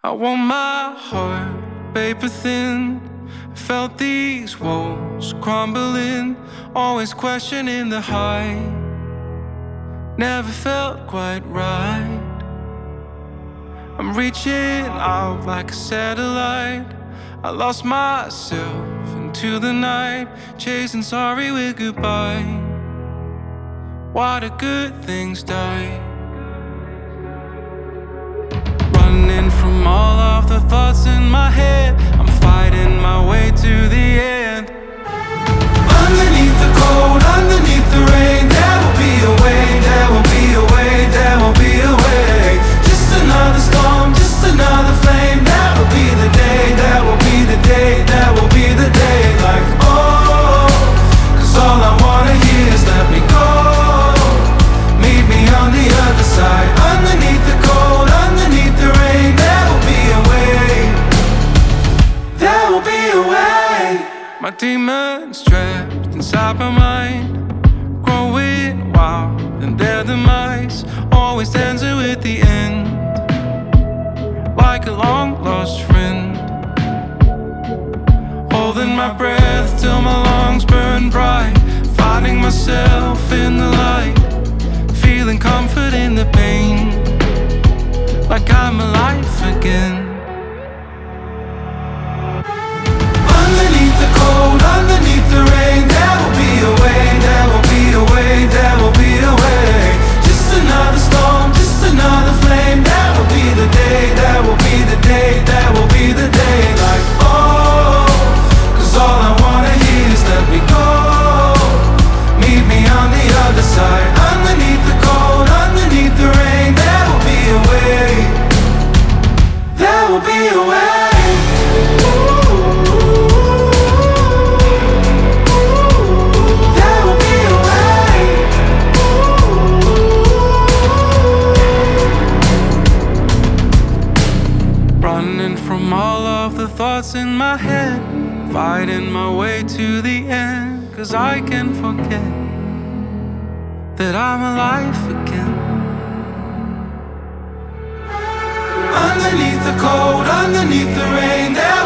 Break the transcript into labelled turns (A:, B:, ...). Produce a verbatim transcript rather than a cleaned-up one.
A: I want my heart paper thin. I felt these walls crumbling, always questioning the height. Never felt quite right. I'm reaching out like a satellite. I lost myself into the night, chasing sorry with goodbye. Why do good things die? Running from all of the thoughts in my head, I'm fighting my way to the end. Underneath the cold, underneath the rain, there will be a way, there will be a way, there will be a way. Just another storm, just another flame. That will be the day, that will be the day, that will be the day. Like oh, cause all I wanna hear is let me go. Meet me on the other side. Underneath the cold, underneath the rain, there will be a way, there will be a way. My demons trapped inside my mind, growing wild in their demise, always dancing with the end, like a long lost friend. Holding my breath till my lungs burn bright, finding myself in the light, feeling comfort in the pain, like I'm alive again. Underneath the cold, underneath the rain, there will be a way, there will be a way, there will be a way. Just another storm, just another flame. That will be the day, that will be the day, that will be the day. Like oh, cause all I wanna hear is let me go. Meet me on the other side. Underneath the cold, underneath the rain, there will be a way, there will be a way. Running from all of the thoughts in my head, fighting my way to the end, cause I can forget that I'm alive again. Underneath the cold, underneath the rain, there